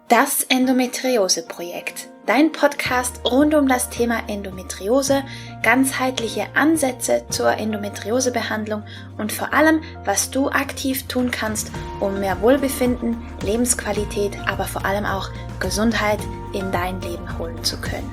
Das Endometriose-Projekt, dein Podcast rund um das Thema Endometriose, ganzheitliche Ansätze zur Endometriosebehandlung und vor allem, was du aktiv tun kannst, um mehr Wohlbefinden, Lebensqualität, aber vor allem auch Gesundheit in dein Leben holen zu können.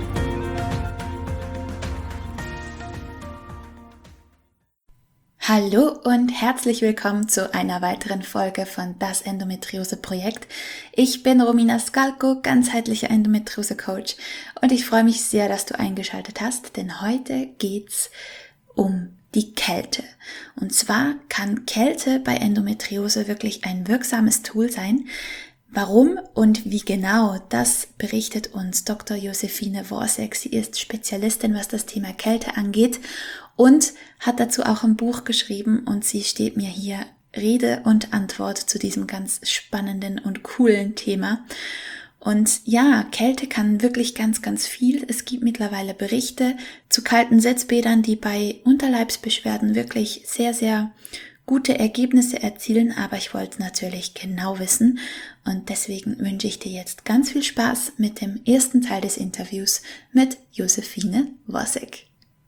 Hallo und herzlich willkommen zu einer weiteren Folge von Das Endometriose-Projekt. Ich bin Romina Skalko, ganzheitlicher Endometriose-Coach und ich freue mich sehr, dass du eingeschaltet hast, denn heute geht's um die Kälte. Und zwar kann Kälte bei Endometriose wirklich ein wirksames Tool sein. Warum und wie genau, das berichtet uns Dr. Josephine Worsek. Sie ist Spezialistin, was das Thema Kälte angeht und hat dazu auch ein Buch geschrieben und sie steht mir hier Rede und Antwort zu diesem ganz spannenden und coolen Thema. Und ja, Kälte kann wirklich ganz, ganz viel. Es gibt mittlerweile Berichte zu kalten Setzbädern, die bei Unterleibsbeschwerden wirklich sehr, sehr gute Ergebnisse erzielen, aber ich wollte natürlich genau wissen und deswegen wünsche ich dir jetzt ganz viel Spaß mit dem ersten Teil des Interviews mit Josephine Worsek.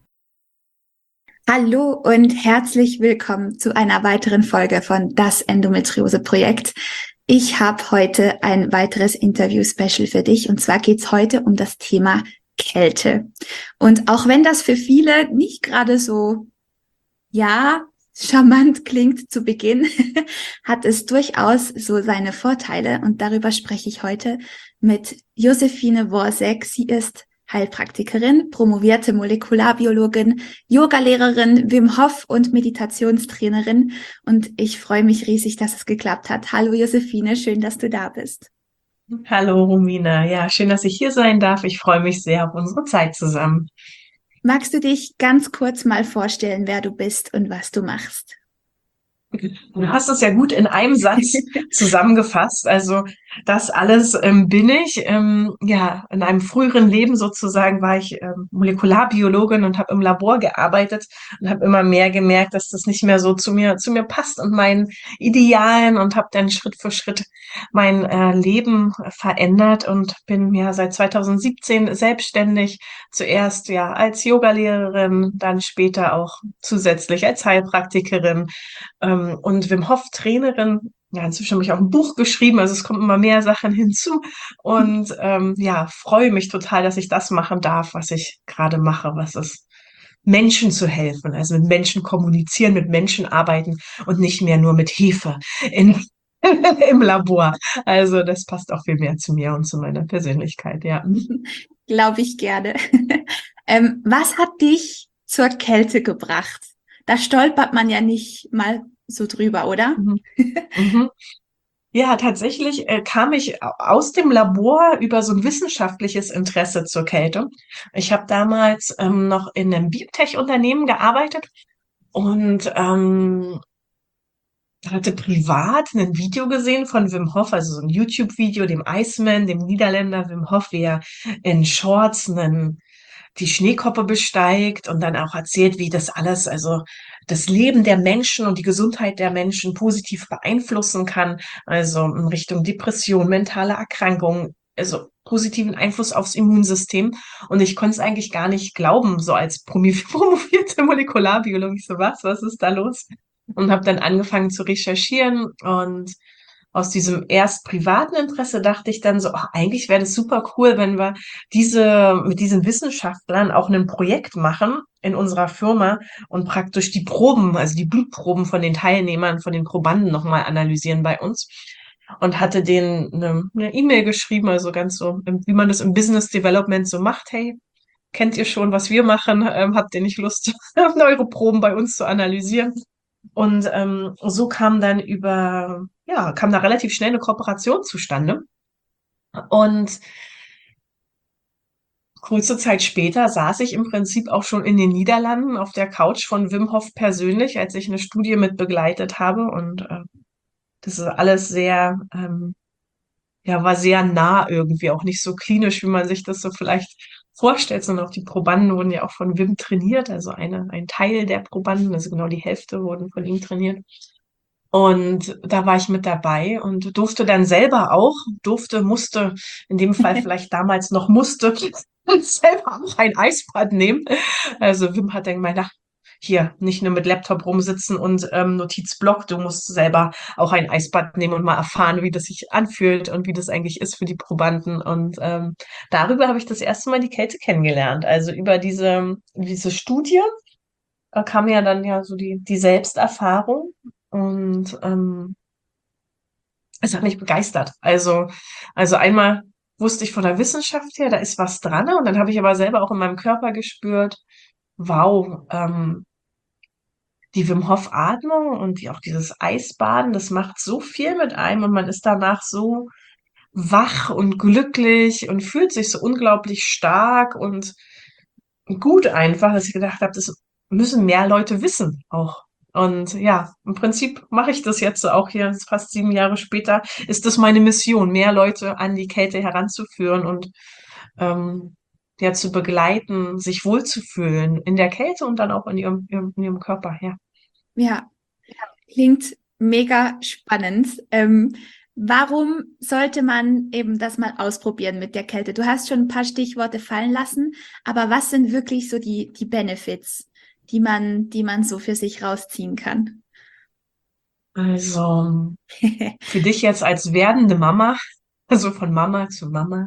Hallo und herzlich willkommen zu einer weiteren Folge von Das Endometriose-Projekt. Ich habe heute ein weiteres Interview-Special für dich und zwar geht es heute um das Thema Kälte. Und auch wenn das für viele nicht gerade so, charmant klingt zu Beginn, hat es durchaus so seine Vorteile und darüber spreche ich heute mit Josephine Worsek. Sie ist Heilpraktikerin, promovierte Molekularbiologin, Yogalehrerin, Wim Hof und Meditationstrainerin und ich freue mich riesig, dass es geklappt hat. Hallo Josephine, schön, dass du da bist. Hallo Romina, ja, schön, dass ich hier sein darf. Ich freue mich sehr auf unsere Zeit zusammen. Magst du dich ganz kurz mal vorstellen, wer du bist und was du machst? Du hast es ja gut in einem Satz zusammengefasst. Also das alles bin ich. In einem früheren Leben sozusagen war ich Molekularbiologin und habe im Labor gearbeitet und habe immer mehr gemerkt, dass das nicht mehr so zu mir passt und meinen Idealen und habe dann Schritt für Schritt mein Leben verändert und bin ja seit 2017 selbstständig. Zuerst ja als Yogalehrerin, dann später auch zusätzlich als Heilpraktikerin. Und Wim Hof Trainerin. Ja, inzwischen habe ich auch ein Buch geschrieben, also es kommen immer mehr Sachen hinzu und freue mich total, dass ich das machen darf, was ich gerade mache, was ist Menschen zu helfen, also mit Menschen kommunizieren, mit Menschen arbeiten und nicht mehr nur mit Hefe im Labor. Also das passt auch viel mehr zu mir und zu meiner Persönlichkeit, ja. Glaube ich gerne. Was hat dich zur Kälte gebracht? Da stolpert man ja nicht mal so drüber, oder? Mhm. Mhm. Ja, tatsächlich kam ich aus dem Labor über so ein wissenschaftliches Interesse zur Kälte. Ich habe damals noch in einem Biotech-Unternehmen gearbeitet und hatte privat ein Video gesehen von Wim Hof, also so ein YouTube-Video, dem Iceman, dem Niederländer Wim Hof, wie er in Shorts die Schneekoppe besteigt und dann auch erzählt, wie das alles, also das Leben der Menschen und die Gesundheit der Menschen positiv beeinflussen kann, also in Richtung Depression, mentale Erkrankungen, also positiven Einfluss aufs Immunsystem. Und ich konnte es eigentlich gar nicht glauben, so als promovierte Molekularbiologin. Ich so, was ist da los? Und habe dann angefangen zu recherchieren und aus diesem erst privaten Interesse dachte ich dann so, ach, eigentlich wäre das super cool, wenn wir mit diesen Wissenschaftlern auch ein Projekt machen in unserer Firma und praktisch die Proben, also die Blutproben von den Teilnehmern, von den Probanden nochmal analysieren bei uns. Und hatte denen eine E-Mail geschrieben, also ganz so, wie man das im Business Development so macht. Hey, kennt ihr schon, was wir machen? Habt ihr nicht Lust, eure Proben bei uns zu analysieren? Und so kam da relativ schnell eine Kooperation zustande. Und kurze Zeit später saß ich im Prinzip auch schon in den Niederlanden auf der Couch von Wim Hof persönlich, als ich eine Studie mit begleitet habe. Und das ist alles war sehr nah irgendwie, auch nicht so klinisch, wie man sich das so vielleicht vorstellt, sondern auch die Probanden wurden ja auch von Wim trainiert, also ein Teil der Probanden, also genau die Hälfte wurden von ihm trainiert. Und da war ich mit dabei und durfte dann selber auch, musste, in dem Fall vielleicht damals noch musste, selber auch ein Eisbad nehmen. Also Wim hat dann gemeint, ach, hier, nicht nur mit Laptop rumsitzen und Notizblock, du musst selber auch ein Eisbad nehmen und mal erfahren, wie das sich anfühlt und wie das eigentlich ist für die Probanden. Und darüber habe ich das erste Mal die Kälte kennengelernt. Also über diese Studie kam ja dann ja so die Selbsterfahrung. Und es hat mich begeistert. Also einmal wusste ich von der Wissenschaft her, da ist was dran. Und dann habe ich aber selber auch in meinem Körper gespürt, wow, die Wim Hof Atmung und auch dieses Eisbaden, das macht so viel mit einem und man ist danach so wach und glücklich und fühlt sich so unglaublich stark und gut einfach, dass ich gedacht habe, das müssen mehr Leute wissen auch. Und ja, im Prinzip mache ich das jetzt auch hier, fast 7 Jahre später, ist das meine Mission, mehr Leute an die Kälte heranzuführen und ja, zu begleiten, sich wohlzufühlen in der Kälte und dann auch in ihrem Körper, ja. Ja, klingt mega spannend. Warum sollte man eben das mal ausprobieren mit der Kälte? Du hast schon ein paar Stichworte fallen lassen, aber was sind wirklich so die Benefits, die man so für sich rausziehen kann? Also für dich jetzt als werdende Mama, also von Mama zu Mama,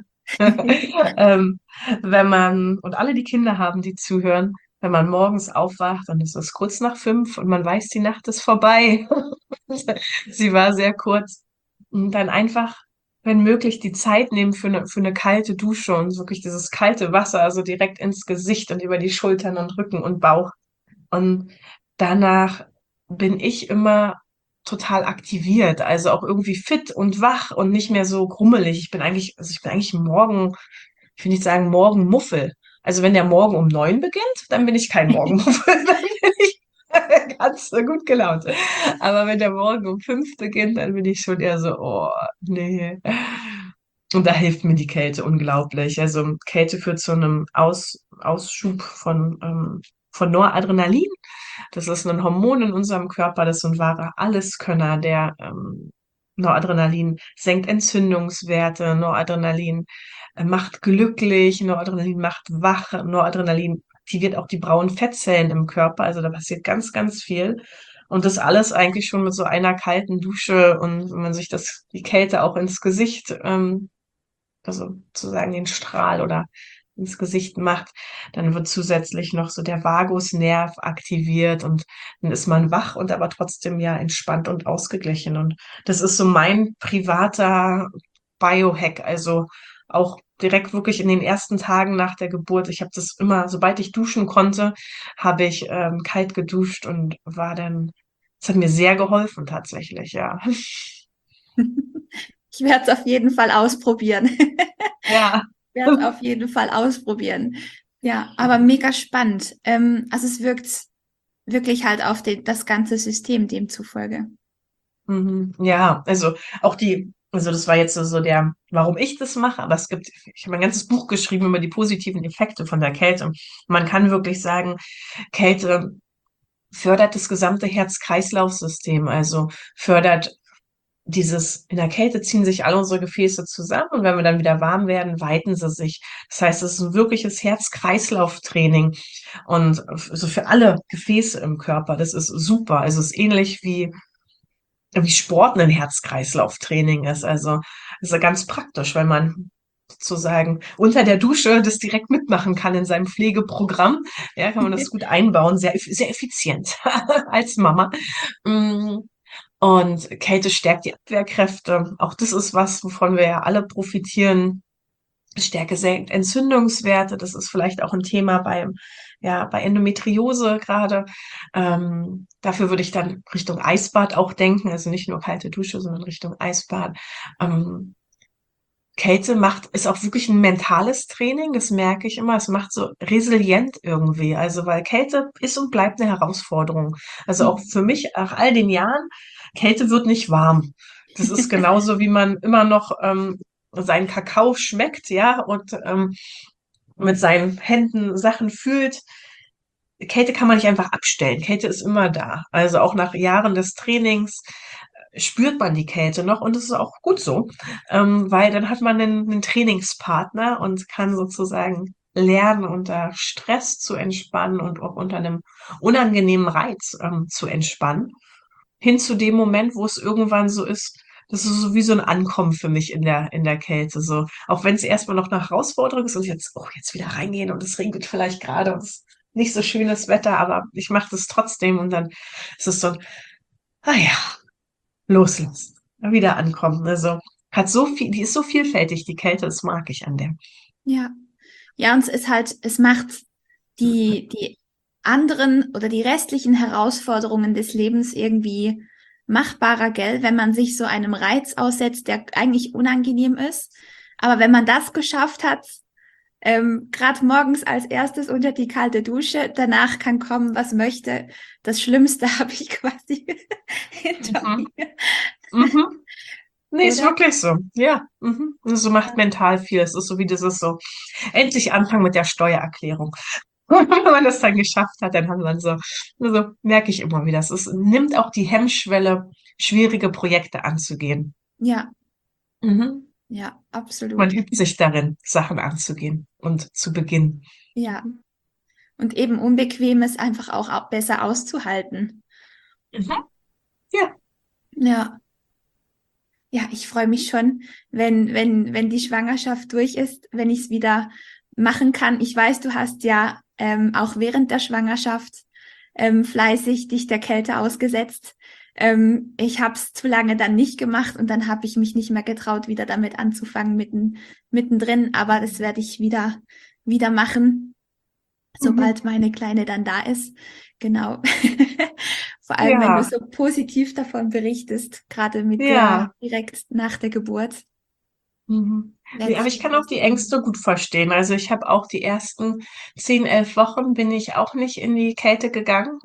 wenn man, und alle die Kinder haben, die zuhören, wenn man morgens aufwacht, dann ist es kurz nach 5 und man weiß, die Nacht ist vorbei. Sie war sehr kurz. Und dann einfach, wenn möglich, die Zeit nehmen für eine kalte Dusche und wirklich dieses kalte Wasser, also direkt ins Gesicht und über die Schultern und Rücken und Bauch. Und danach bin ich immer total aktiviert, also auch irgendwie fit und wach und nicht mehr so grummelig. Ich bin eigentlich ich will nicht sagen Morgenmuffel. Also wenn der Morgen um 9 beginnt, dann bin ich kein Morgenmuffel, dann bin ich ganz gut gelaunt. Aber wenn der Morgen um 5 beginnt, dann bin ich schon eher so, oh, nee. Und da hilft mir die Kälte unglaublich. Also Kälte führt zu einem Ausschub von Noradrenalin. Das ist ein Hormon in unserem Körper, das ist so ein wahrer Alleskönner, der Noradrenalin senkt Entzündungswerte, Noradrenalin macht glücklich, Noradrenalin macht wach, Noradrenalin aktiviert auch die braunen Fettzellen im Körper. Also da passiert ganz, ganz viel. Und das alles eigentlich schon mit so einer kalten Dusche und wenn man sich die Kälte auch ins Gesicht also sozusagen den Strahl oder ins Gesicht macht, dann wird zusätzlich noch so der Vagusnerv aktiviert und dann ist man wach und aber trotzdem ja entspannt und ausgeglichen. Und das ist so mein privater Biohack, also auch direkt wirklich in den ersten Tagen nach der Geburt. Ich habe das immer, sobald ich duschen konnte, habe ich kalt geduscht und es hat mir sehr geholfen tatsächlich, ja. Ich werde es auf jeden Fall ausprobieren. Ja. Werde es auf jeden Fall ausprobieren. Ja, aber mega spannend. Also es wirkt wirklich halt auf das ganze System demzufolge. Mhm. Ja, also das war jetzt so warum ich das mache, aber ich habe ein ganzes Buch geschrieben über die positiven Effekte von der Kälte. Man kann wirklich sagen, Kälte fördert das gesamte Herz-Kreislauf-System, also fördert in der Kälte ziehen sich alle unsere Gefäße zusammen und wenn wir dann wieder warm werden, weiten sie sich. Das heißt, es ist ein wirkliches Herz-Kreislauf-Training und so für alle Gefäße im Körper. Das ist super. Also es ist ähnlich wie Sport ein Herz-Kreislauf-Training ist. Also ist ja ganz praktisch, weil man sozusagen unter der Dusche das direkt mitmachen kann in seinem Pflegeprogramm. Ja, kann man das gut einbauen, sehr effizient als Mama. Mm, Und Kälte stärkt die Abwehrkräfte. Auch das ist was, wovon wir ja alle profitieren. Stärke senkt Entzündungswerte. Das ist vielleicht auch ein Thema bei Endometriose gerade. Dafür würde ich dann Richtung Eisbad auch denken. Also nicht nur kalte Dusche, sondern Richtung Eisbad. Ähm, ist auch wirklich ein mentales Training. Das merke ich immer. Es macht so resilient irgendwie. Also, weil Kälte ist und bleibt eine Herausforderung. Also auch für mich, nach all den Jahren, Kälte wird nicht warm. Das ist genauso, wie man immer noch seinen Kakao schmeckt, ja, und mit seinen Händen Sachen fühlt. Kälte kann man nicht einfach abstellen. Kälte ist immer da. Also auch nach Jahren des Trainings spürt man die Kälte noch und es ist auch gut so, weil dann hat man einen Trainingspartner und kann sozusagen lernen, unter Stress zu entspannen und auch unter einem unangenehmen Reiz zu entspannen. Hin zu dem Moment, wo es irgendwann so ist, das ist so wie so ein Ankommen für mich in der Kälte. So, auch wenn es erstmal noch eine Herausforderung ist und jetzt, oh, jetzt wieder reingehen und es regnet vielleicht gerade und es ist nicht so schönes Wetter, aber ich mache das trotzdem und dann ist es so ein, ah ja, loslassen, wieder ankommen. Also hat so viel, die ist so vielfältig, die Kälte, das mag ich an der. Ja. Ja, und es ist halt, es macht die anderen oder die restlichen Herausforderungen des Lebens irgendwie machbarer, gell, wenn man sich so einem Reiz aussetzt, der eigentlich unangenehm ist. Aber wenn man das geschafft hat, gerade morgens als erstes unter die kalte Dusche, danach kann kommen, was möchte. Das Schlimmste habe ich quasi hinter Mhm. mir, Mhm. Nee, ist oder? wirklich so. Ja. Mhm. Und so macht mental viel. Es ist so wie dieses so, endlich anfangen mit der Steuererklärung. Und wenn man das dann geschafft hat, dann hat man so, also merke ich immer wieder, es nimmt auch die Hemmschwelle, schwierige Projekte anzugehen. Ja, Mhm. ja, Man absolut. übt sich darin, Sachen anzugehen und zu beginnen. Ja. Und eben Unbequemes einfach auch besser auszuhalten. Mhm. Ja. Ja. Ja, ich freue mich schon, wenn die Schwangerschaft durch ist, wenn ich es wieder machen kann. Ich weiß, du hast ja auch während der Schwangerschaft fleißig dich der Kälte ausgesetzt. Ich habe es zu lange dann nicht gemacht und dann habe ich mich nicht mehr getraut, wieder damit anzufangen mittendrin. Aber das werde ich wieder machen, Mhm. sobald meine Kleine dann da ist. Genau. Vor allem, wenn du Ja. so positiv davon berichtest, gerade mit der Ja. direkt nach der Geburt, Mhm. werde Nee, aber ich ich kann wieder auch die ausprobieren. Ängste gut verstehen. Also ich habe auch die ersten 10, 11 Wochen bin ich auch nicht in die Kälte gegangen.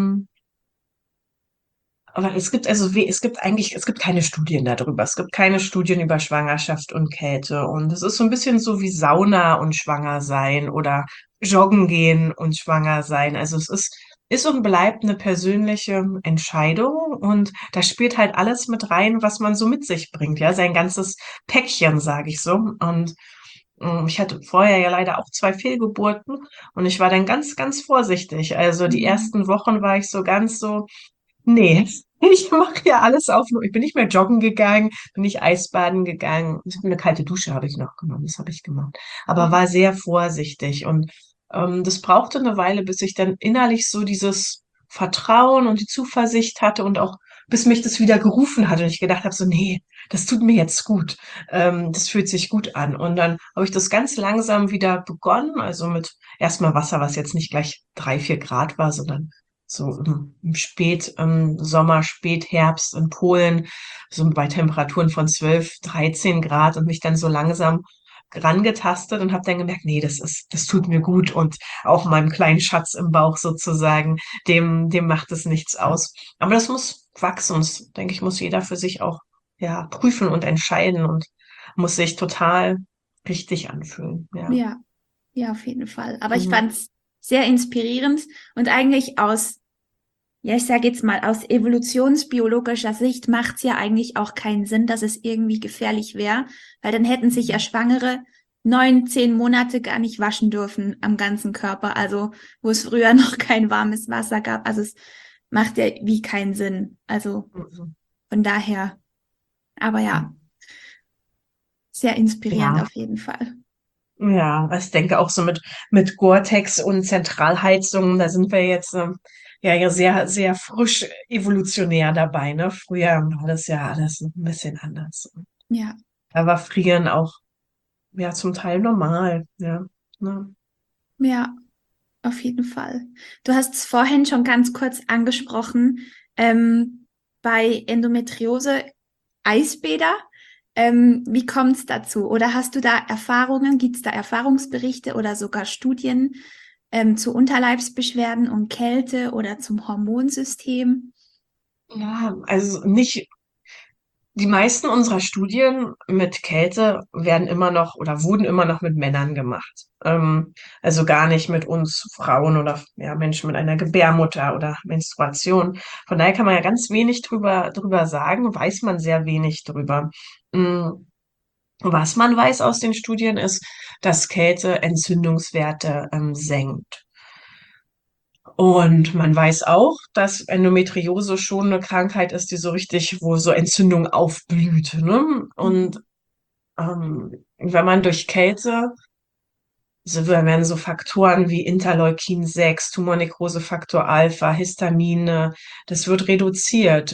Aber es gibt also es gibt eigentlich, es gibt keine Studien darüber. Es gibt keine Studien über Schwangerschaft und Kälte. Und es ist so ein bisschen so wie Sauna und Schwanger sein oder Joggen gehen und schwanger sein. Also ist und bleibt eine persönliche Entscheidung. Und da spielt halt alles mit rein, was man so mit sich bringt. Ja, sein ganzes Päckchen, sage ich so. Und ich hatte vorher ja leider auch 2 Fehlgeburten und ich war dann ganz, ganz vorsichtig. Also die Mhm. ersten Wochen war ich so ganz so, nee, ich mache ja alles auf. Ich bin nicht mehr joggen gegangen, bin nicht Eisbaden gegangen. Eine kalte Dusche habe ich noch genommen, das habe ich gemacht. Aber war sehr vorsichtig. Und das brauchte eine Weile, bis ich dann innerlich so dieses Vertrauen und die Zuversicht hatte und auch bis mich das wieder gerufen hat und ich gedacht habe, so, nee, das tut mir jetzt gut. Das fühlt sich gut an. Und dann habe ich das ganz langsam wieder begonnen, also mit erstmal Wasser, was jetzt nicht gleich 3, 4 Grad war, sondern so im Sommer, Spätherbst in Polen, so bei Temperaturen von 12, 13 Grad und mich dann so langsam rangetastet und habe dann gemerkt, nee, das tut mir gut und auch meinem kleinen Schatz im Bauch sozusagen, dem macht es nichts aus. Aber das muss wachsen und das, denke ich, muss jeder für sich auch, ja, prüfen und entscheiden und muss sich total richtig anfühlen, ja. Ja, ja, auf jeden Fall. Aber ich Mhm. fand es sehr inspirierend und eigentlich ja, ich sage jetzt mal, aus evolutionsbiologischer Sicht macht es ja eigentlich auch keinen Sinn, dass es irgendwie gefährlich wäre, weil dann hätten sich ja Schwangere 9, 10 Monate gar nicht waschen dürfen am ganzen Körper, also wo es früher noch kein warmes Wasser gab. Also es macht ja wie keinen Sinn. Also Mhm. von daher, aber ja, sehr inspirierend Ja. auf jeden Fall. Ja, also ich denke auch so mit Gore-Tex und Zentralheizung, da sind wir jetzt ja sehr, sehr frisch evolutionär dabei, ne? Früher war das ja alles ein bisschen anders. Ja, Da war Frieren auch ja zum Teil normal, ja. Ne? ja, auf jeden Fall. Du hast es vorhin schon ganz kurz angesprochen, bei Endometriose Eisbäder. Wie kommt es dazu? Oder hast du da Erfahrungen? Gibt es da Erfahrungsberichte oder sogar Studien zu Unterleibsbeschwerden und Kälte oder zum Hormonsystem? Ja, also nicht die meisten unserer Studien mit Kälte werden immer noch oder wurden immer noch mit Männern gemacht. Also gar nicht mit uns Frauen oder ja, Menschen mit einer Gebärmutter oder Menstruation. Von daher kann man ja ganz wenig drüber sagen, weiß man sehr wenig drüber. Mm, Was man weiß aus den Studien ist, dass Kälte Entzündungswerte senkt. Und man weiß auch, dass Endometriose schon eine Krankheit ist, die so richtig, wo so Entzündung aufblüht, ne? Und wenn man durch Kälte, so werden so Faktoren wie Interleukin 6, Tumornekrosefaktor Alpha, Histamine, das wird reduziert.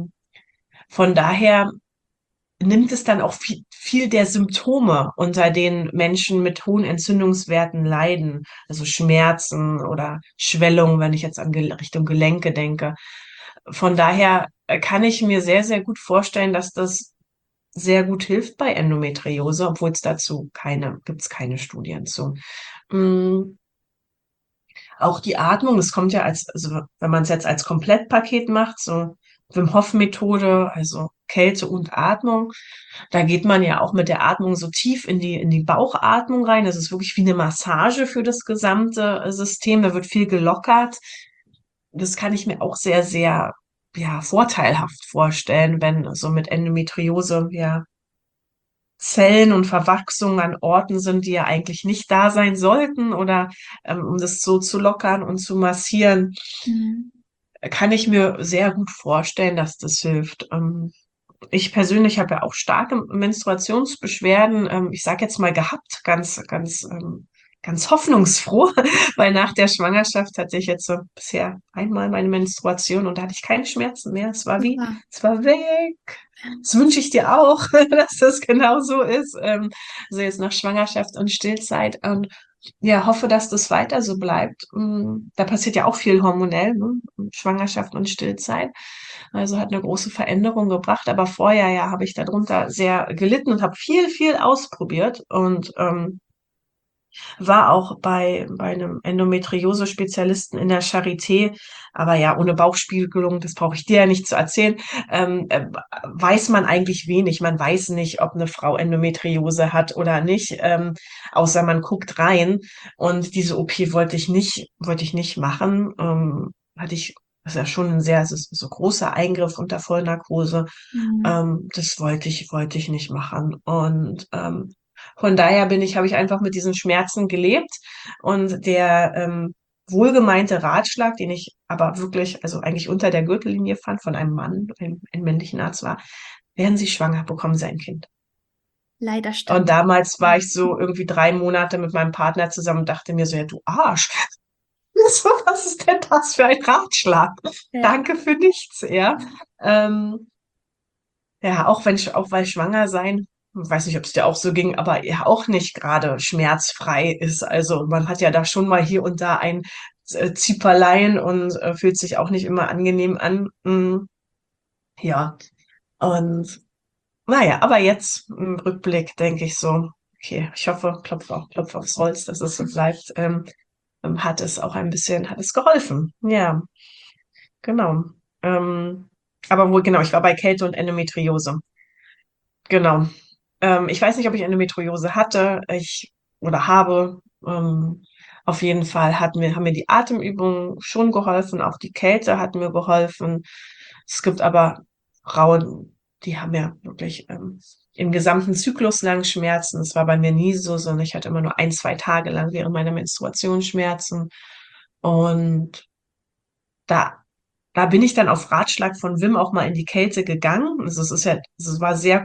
Von daher nimmt es dann auch viel der Symptome, unter denen Menschen mit hohen Entzündungswerten leiden, also Schmerzen oder Schwellungen, wenn ich jetzt an Richtung Gelenke denke. Von daher kann ich mir sehr, sehr gut vorstellen, dass das sehr gut hilft bei Endometriose, obwohl es dazu gibt's keine Studien zu. Mm, Auch die Atmung, das kommt ja also wenn man es jetzt als Komplettpaket macht, so Wim Hof Methode, also Kälte und Atmung, da geht man ja auch mit der Atmung so tief in die Bauchatmung rein. Das ist wirklich wie eine Massage für das gesamte System. Da wird viel gelockert. Das kann ich mir auch sehr, sehr, ja, vorteilhaft vorstellen, wenn so mit Endometriose, ja, Zellen und Verwachsungen an Orten sind, die ja eigentlich nicht da sein sollten oder um das so zu lockern und zu massieren, Mhm. kann ich mir sehr gut vorstellen, dass das hilft. Ich persönlich habe ja auch starke Menstruationsbeschwerden, ich sage jetzt mal gehabt, ganz hoffnungsfroh, weil nach der Schwangerschaft hatte ich jetzt so bisher einmal meine Menstruation und da hatte ich keine Schmerzen mehr. Super. Es war weg. Das wünsche ich dir auch, dass das genau so ist. Also jetzt nach Schwangerschaft und Stillzeit. Und ja, hoffe, dass das weiter so bleibt. Da passiert ja auch viel hormonell, ne? Schwangerschaft und Stillzeit. Also hat eine große Veränderung gebracht. Aber vorher ja habe ich darunter sehr gelitten und habe viel, viel ausprobiert und war auch bei einem Endometriose-Spezialisten in der Charité, aber ja, ohne Bauchspiegelung, das brauche ich dir ja nicht zu erzählen, weiß man eigentlich wenig. Man weiß nicht, ob eine Frau Endometriose hat oder nicht, außer man guckt rein. Und diese OP wollte ich nicht machen. Das ist ja schon es ist so großer Eingriff unter Vollnarkose. Mhm. Wollte ich nicht machen. Und von daher habe ich einfach mit diesen Schmerzen gelebt und der wohlgemeinte Ratschlag, den ich aber wirklich, also eigentlich unter der Gürtellinie fand, von einem Mann, einem männlichen Arzt war, werden Sie schwanger, bekommen Sie ein Kind. Leider Und stimmt. damals war ich so irgendwie 3 Monate mit meinem Partner zusammen und dachte mir so, ja, du Arsch, so, was ist denn das für ein Ratschlag? Ja. Danke für nichts, ja. Ähm, Ja, auch weil schwanger sein, weiß nicht, ob es dir auch so ging, aber ja auch nicht gerade schmerzfrei ist. Also man hat ja da schon mal hier und da ein Zieperlein und fühlt sich auch nicht immer angenehm an. Ja, und naja, aber jetzt im Rückblick denke ich so, okay, ich hoffe, klopf aufs Holz, dass es so bleibt, hat es geholfen. Ja, genau. Ähm, aber wohl, genau, ich war bei Kälte und Endometriose. Genau. Ich weiß nicht, ob ich Endometriose hatte, oder habe. Auf jeden Fall haben mir die Atemübungen schon geholfen, auch die Kälte hat mir geholfen. Es gibt aber Frauen, die haben ja wirklich im gesamten Zyklus lang Schmerzen. Das war bei mir nie so, sondern ich hatte immer nur 1, 2 Tage lang während meiner Menstruation Schmerzen. Und da, da bin ich dann auf Ratschlag von Wim auch mal in die Kälte gegangen. Also es war sehr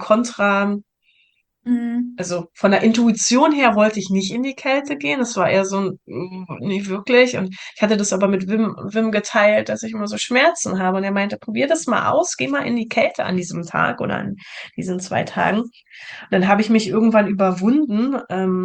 Mhm. also von der Intuition her wollte ich nicht in die Kälte gehen. Es war eher so nicht wirklich. Und ich hatte das aber mit Wim geteilt, dass ich immer so Schmerzen habe. Und er meinte, probier das mal aus, geh mal in die Kälte an diesem Tag oder an diesen 2 Tagen. Und dann habe ich mich irgendwann überwunden,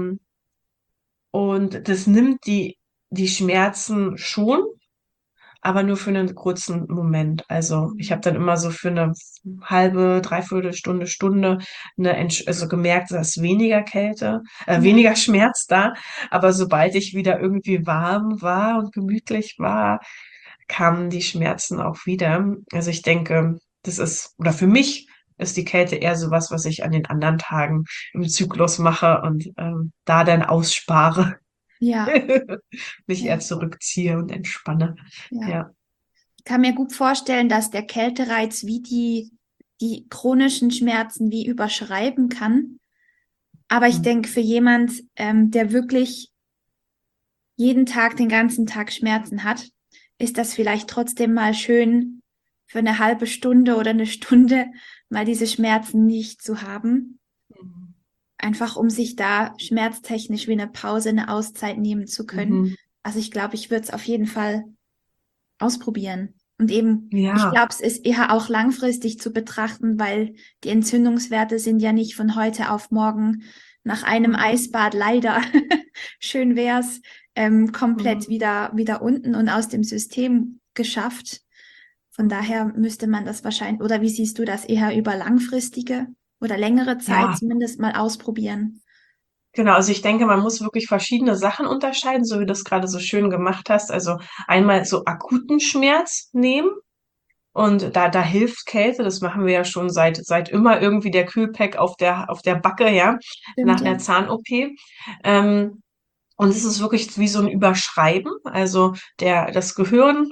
und das nimmt die Schmerzen schon, aber nur für einen kurzen Moment. Also ich habe dann immer so für eine halbe, dreiviertel Stunde also gemerkt, da ist weniger Kälte, Ja. weniger Schmerz da. Aber sobald ich wieder irgendwie warm war und gemütlich war, kamen die Schmerzen auch wieder. Also ich denke, oder für mich ist die Kälte eher sowas, was ich an den anderen Tagen im Zyklus mache und da dann ausspare. Ja, Mich eher ja, zurückziehe und entspanne. ja. Ja. Ich kann mir gut vorstellen, dass der Kältereiz wie die chronischen Schmerzen wie überschreiben kann. Aber ich denke, für jemand, der wirklich jeden Tag, den ganzen Tag Schmerzen hat, ist das vielleicht trotzdem mal schön, für eine halbe Stunde oder eine Stunde mal diese Schmerzen nicht zu haben. Mhm. Einfach um sich da schmerztechnisch wie eine Pause, eine Auszeit nehmen zu können. Mhm. Also ich glaube, ich würde es auf jeden Fall ausprobieren. Und eben, ich Ja. glaube, es ist eher auch langfristig zu betrachten, weil die Entzündungswerte sind ja nicht von heute auf morgen nach einem Mhm. Eisbad leider, schön wär's, komplett Mhm. wieder unten und aus dem System geschafft. Von Mhm. daher müsste man das wahrscheinlich, oder wie siehst du das, eher über langfristige oder längere Zeit Ja, zumindest mal ausprobieren? genau. Also ich denke, man muss wirklich verschiedene Sachen unterscheiden, so wie du das gerade so schön gemacht hast. Also einmal so akuten Schmerz nehmen. Und da hilft Kälte, das machen wir ja schon seit immer irgendwie der Kühlpack auf der Backe, ja, Stimmt, nach ja. einer Zahn-OP. Und es ist wirklich wie so ein Überschreiben. Also das Gehirn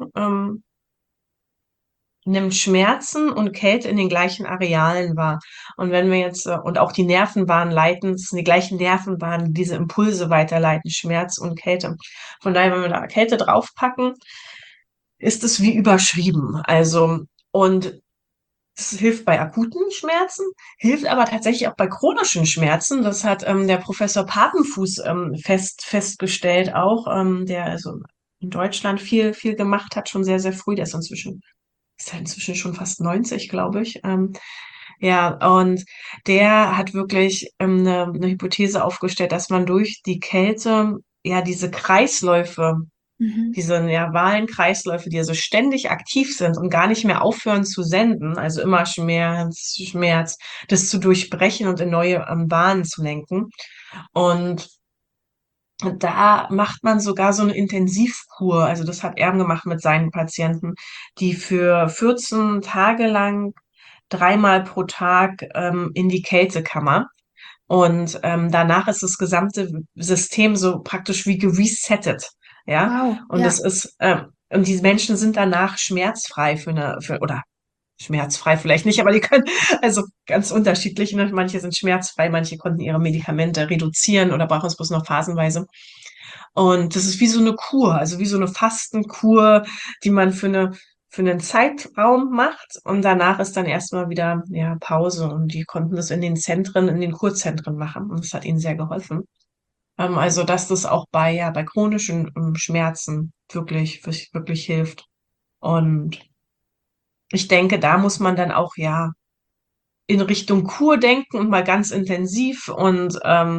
nimmt Schmerzen und Kälte in den gleichen Arealen wahr. Und wenn wir jetzt, und auch die Nervenbahnen leiten, es sind die gleichen Nervenbahnen, die diese Impulse weiterleiten, Schmerz und Kälte. Von daher, wenn wir da Kälte draufpacken, ist es wie überschrieben. Also, und es hilft bei akuten Schmerzen, hilft aber tatsächlich auch bei chronischen Schmerzen. Das hat der Professor Papenfuß festgestellt auch, der also in Deutschland viel gemacht hat, schon sehr früh. Der ist ja inzwischen schon fast 90, glaube ich. Ja, und der hat wirklich eine Hypothese aufgestellt, dass man durch die Kälte ja diese Kreisläufe, Mhm. diese nervalen Kreisläufe, die also ständig aktiv sind und gar nicht mehr aufhören zu senden, also immer Schmerz, das zu durchbrechen und in neue Bahnen zu lenken. Und da macht man sogar so eine Intensivkur. Also das hat er gemacht mit seinen Patienten, die für 14 Tage lang dreimal pro Tag in die Kältekammer. Und danach ist das gesamte System so praktisch wie geresettet. Ja, Wow, und ja. und diese Menschen sind danach schmerzfrei oder schmerzfrei vielleicht nicht, aber die können, also ganz unterschiedlich, ne? Manche sind schmerzfrei, manche konnten ihre Medikamente reduzieren oder brauchen es bloß noch phasenweise. Und das ist wie so eine Kur, also wie so eine Fastenkur, die man für einen Zeitraum macht. Und danach ist dann erstmal wieder, ja, Pause. Und die konnten das in den Zentren, in den Kurzentren machen. Und das hat ihnen sehr geholfen. Also, dass das auch bei chronischen Schmerzen wirklich hilft. Und ich denke, da muss man dann auch, ja, in Richtung Kur denken und mal ganz intensiv. Und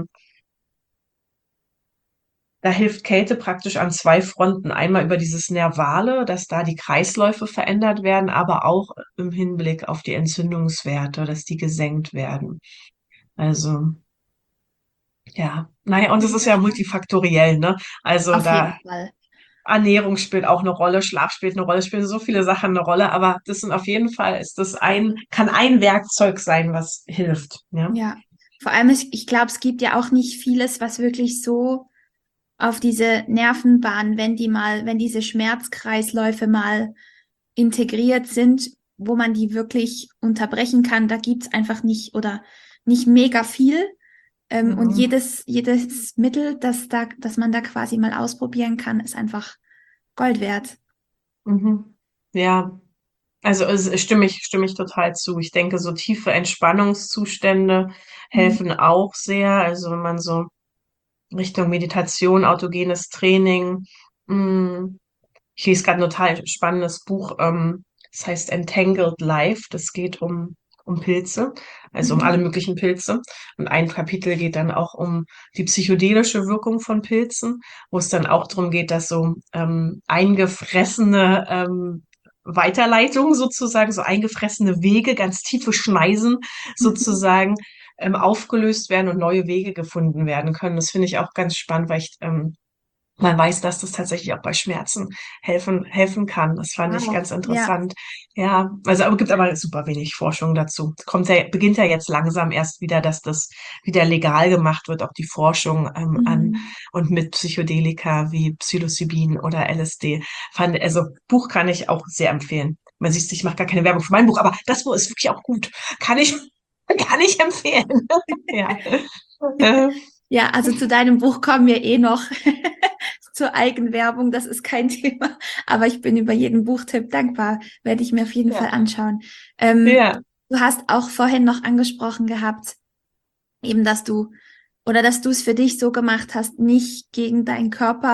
da hilft Kälte praktisch an zwei Fronten. Einmal über dieses Nervale, dass da die Kreisläufe verändert werden, aber auch im Hinblick auf die Entzündungswerte, dass die gesenkt werden. Also, ja. Naja, und es ist Mega ja spannend. multifaktoriell, ne? Also Auf da jeden Fall. Ernährung spielt auch eine Rolle, Schlaf spielt eine Rolle, spielen so viele Sachen eine Rolle, aber das sind auf jeden Fall, kann ein Werkzeug sein, was hilft, ja. Ja. Vor allem, ich glaube, es gibt ja auch nicht vieles, was wirklich so auf diese Nervenbahn, wenn diese Schmerzkreisläufe mal integriert sind, wo man die wirklich unterbrechen kann, da gibt's einfach nicht oder nicht mega viel. Und Mhm. jedes Mittel, das man da quasi mal ausprobieren kann, ist einfach Gold wert. Mhm. Ja, also stimme ich total zu. Ich denke, so tiefe Entspannungszustände Mhm. helfen auch sehr. Also wenn man so Richtung Meditation, autogenes Training, mh, ich lese gerade ein total spannendes Buch, das heißt Entangled Life. Das geht um Pilze, also um alle Mhm. möglichen Pilze. Und ein Kapitel geht dann auch um die psychedelische Wirkung von Pilzen, wo es dann auch darum geht, dass so eingefressene Weiterleitungen sozusagen, so eingefressene Wege, ganz tiefe Schneisen Mhm. sozusagen aufgelöst werden und neue Wege gefunden werden können. Das finde ich auch ganz spannend, weil ich man weiß, dass das tatsächlich auch bei Schmerzen helfen kann. Das fand ich Wow. ganz Ja. interessant. Ja, also aber gibt aber super wenig Forschung dazu. Beginnt ja jetzt langsam erst wieder, dass das wieder legal gemacht wird, auch die Forschung an Mhm. und mit Psychedelika wie Psilocybin oder LSD. Also Buch kann ich auch sehr empfehlen. Man sieht, ich mache gar keine Werbung für mein Buch, aber das Buch ist wirklich auch gut. Kann ich, kann ich empfehlen. Ja. Äh, Ja, also zu deinem Buch kommen wir eh noch zur Eigenwerbung, das ist kein Thema, aber ich bin über jeden Buchtipp dankbar, werde ich mir auf jeden Fall ja, anschauen. Ähm, ja. Du hast auch vorhin noch angesprochen gehabt, eben, dass du es für dich so gemacht hast, nicht gegen deinen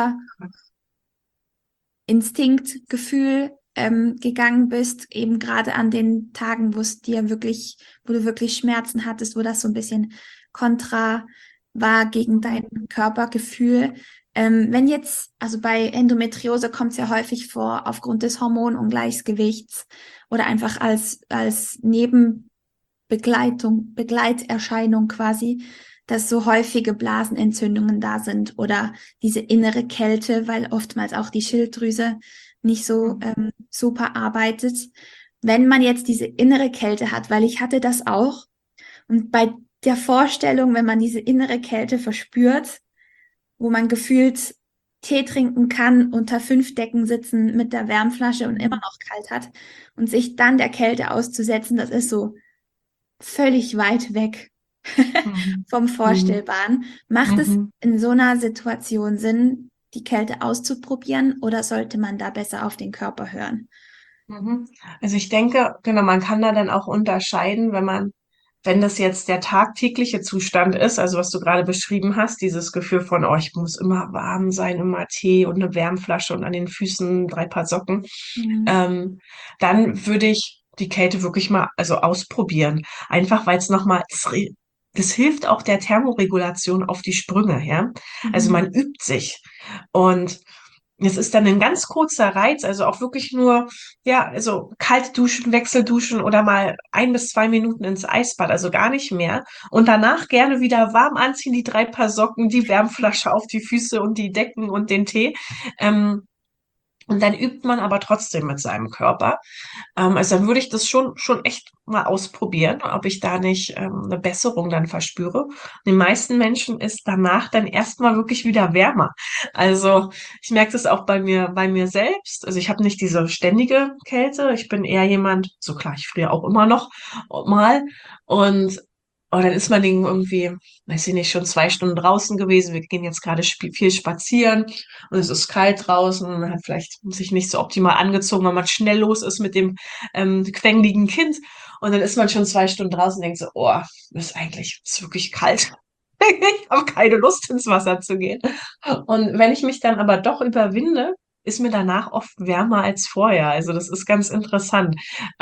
Körperinstinktgefühl gegangen bist, eben gerade an den Tagen, wo du wirklich Schmerzen hattest, wo das so ein bisschen kontra war gegen dein Körpergefühl. Wenn jetzt, also bei Endometriose kommt es ja häufig vor, aufgrund des Hormonungleichgewichts oder einfach als Begleiterscheinung quasi, dass so häufige Blasenentzündungen da sind oder diese innere Kälte, weil oftmals auch die Schilddrüse nicht so super arbeitet. Wenn man jetzt diese innere Kälte hat, weil ich hatte das auch, und bei der Vorstellung, wenn man diese innere Kälte verspürt, wo man gefühlt Tee trinken kann, unter 5 Decken sitzen mit der Wärmflasche und immer Mhm. noch kalt hat und sich dann der Kälte auszusetzen, das ist so völlig weit weg Mhm. vom Mhm. Vorstellbaren. Macht es Mhm. in so einer Situation Sinn, die Kälte auszuprobieren oder sollte man da besser auf den Körper hören? Mhm. Also ich denke, genau, man kann da dann auch unterscheiden, wenn das jetzt der tagtägliche Zustand ist, also was du gerade beschrieben hast, dieses Gefühl von, oh, ich muss immer warm sein, immer Tee und eine Wärmflasche und an den Füßen 3 Paar Socken, Mhm. ähm, dann würde ich die Kälte wirklich mal, also ausprobieren. Einfach weil es nochmal, das hilft auch der Thermoregulation auf die Sprünge, ja. Also Mhm. man übt sich. Und es ist dann ein ganz kurzer Reiz, also auch wirklich nur, ja, also kalt duschen, Wechselduschen oder mal 1 bis 2 Minuten ins Eisbad, also gar nicht mehr. Und danach gerne wieder warm anziehen, die 3 Paar Socken, die Wärmflasche auf die Füße und die Decken und den Tee. Ähm, und dann übt man aber trotzdem mit seinem Körper. Also dann würde ich das schon echt mal ausprobieren, ob ich da nicht eine Besserung dann verspüre. Den meisten Menschen ist danach dann erstmal wirklich wieder wärmer. Also ich merke das auch bei mir selbst. Also ich habe nicht diese ständige Kälte. Ich bin eher jemand, so klar, ich friere auch immer noch mal. Und dann ist man irgendwie, weiß ich nicht, schon 2 Stunden draußen gewesen. Wir gehen jetzt gerade viel spazieren und es ist kalt draußen und man hat vielleicht sich nicht so optimal angezogen, weil man schnell los ist mit dem quengeligen Kind. Und dann ist man schon 2 Stunden draußen und denkt so, oh, ist wirklich kalt. Ich habe keine Lust, ins Wasser zu gehen. Und wenn ich mich dann aber doch überwinde, ist mir danach oft wärmer als vorher. Also das ist ganz interessant.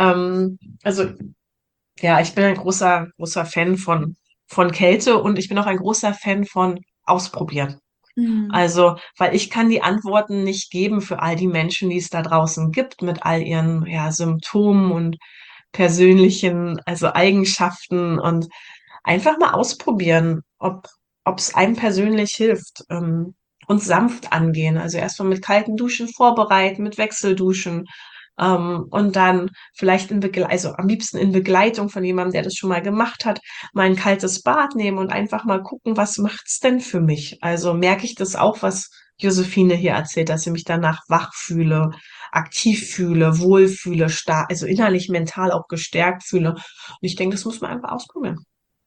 Also ja, ich bin ein großer Fan von Kälte und ich bin auch ein großer Fan von Ausprobieren. Mhm. Also, weil ich kann die Antworten nicht geben für all die Menschen, die es da draußen gibt, mit all ihren, ja, Symptomen und persönlichen, also Eigenschaften und einfach mal ausprobieren, ob es einem persönlich hilft, und sanft angehen. Also erstmal mit kalten Duschen vorbereiten, mit Wechselduschen, und dann vielleicht also am liebsten in Begleitung von jemandem, der das schon mal gemacht hat, mal ein kaltes Bad nehmen und einfach mal gucken, was macht's denn für mich? Also merke ich das auch, was Josephine hier erzählt, dass ich mich danach wach fühle, aktiv fühle, wohlfühle, stark, also innerlich, mental auch gestärkt fühle. Und ich denke, das muss man einfach ausprobieren.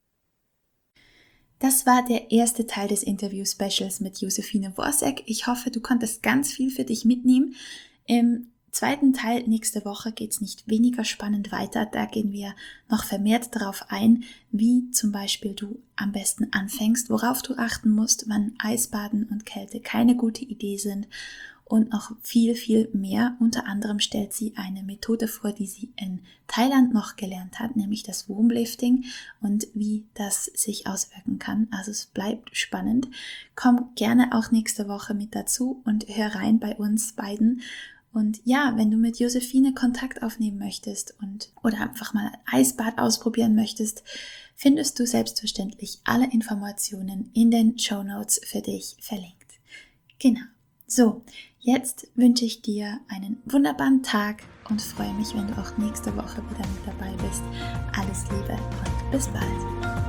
Das war der erste Teil des Interview-Specials mit Josephine Worsek. Ich hoffe, du konntest ganz viel für dich mitnehmen. Im zweiten Teil nächste Woche geht es nicht weniger spannend weiter. Da gehen wir noch vermehrt darauf ein, wie zum Beispiel du am besten anfängst, worauf du achten musst, wann Eisbaden und Kälte keine gute Idee sind und noch viel, viel mehr. Unter anderem stellt sie eine Methode vor, die sie in Thailand noch gelernt hat, nämlich das Womblifting und wie das sich auswirken kann. Also es bleibt spannend. Komm gerne auch nächste Woche mit dazu und hör rein bei uns beiden. Und ja, wenn du mit Josephine Kontakt aufnehmen möchtest oder einfach mal ein Eisbad ausprobieren möchtest, findest du selbstverständlich alle Informationen in den Shownotes für dich verlinkt. Genau. So, jetzt wünsche ich dir einen wunderbaren Tag und freue mich, wenn du auch nächste Woche wieder mit dabei bist. Alles Liebe und bis bald.